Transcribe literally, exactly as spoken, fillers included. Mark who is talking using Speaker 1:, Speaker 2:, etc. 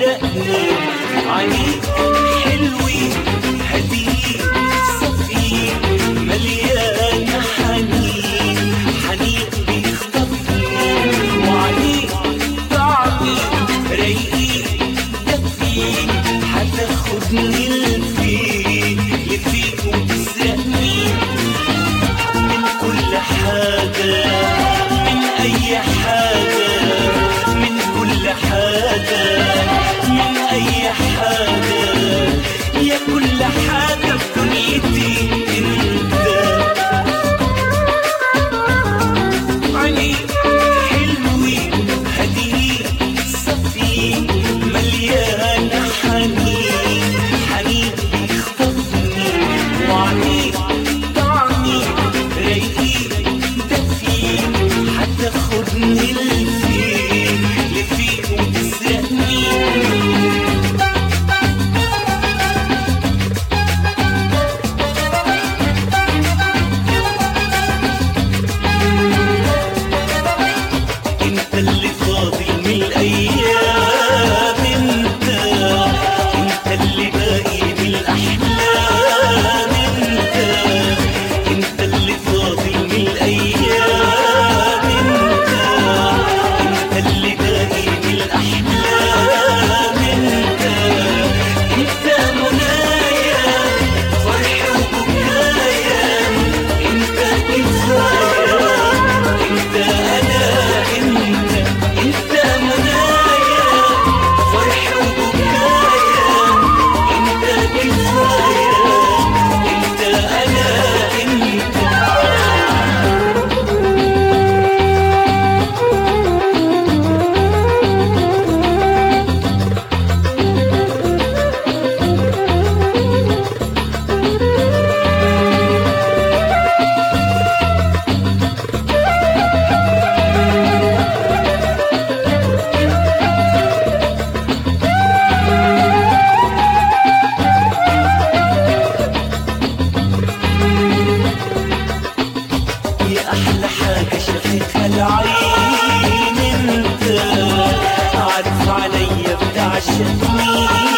Speaker 1: تسرقني. عينيك حلوين هاديين صافيين مليانة حنين، حنين بيخطفني. وعليك طعمين رايقين دافين، هتاخدني لفين لفين وتسرقني من كل حاجة، من أي حاجة، من كل حاجة، من أي حاجة، يا كل حاجة في دنيتي انت. عينيك حلوين هاديين صافيين مليانة حنين، حنين بيخطفني. وعليك طعمين رايقين دافين، هتاخدني لفين لفين وتسرقني. انت اللي فاضل من الايام، انت انت اللي باقي من الاحلام، انت انت اللي فاضل من الايام، انت انت اللي باقي من الاحلام، انت انت منايا فرح وبكايا، انت كفايه، انت انا، انت انت منايا فرح وبكايا، انت كفايه، انت انا، انت. يا أحلى حاجة شافتها العين، انت عارف عليا بتعشقني.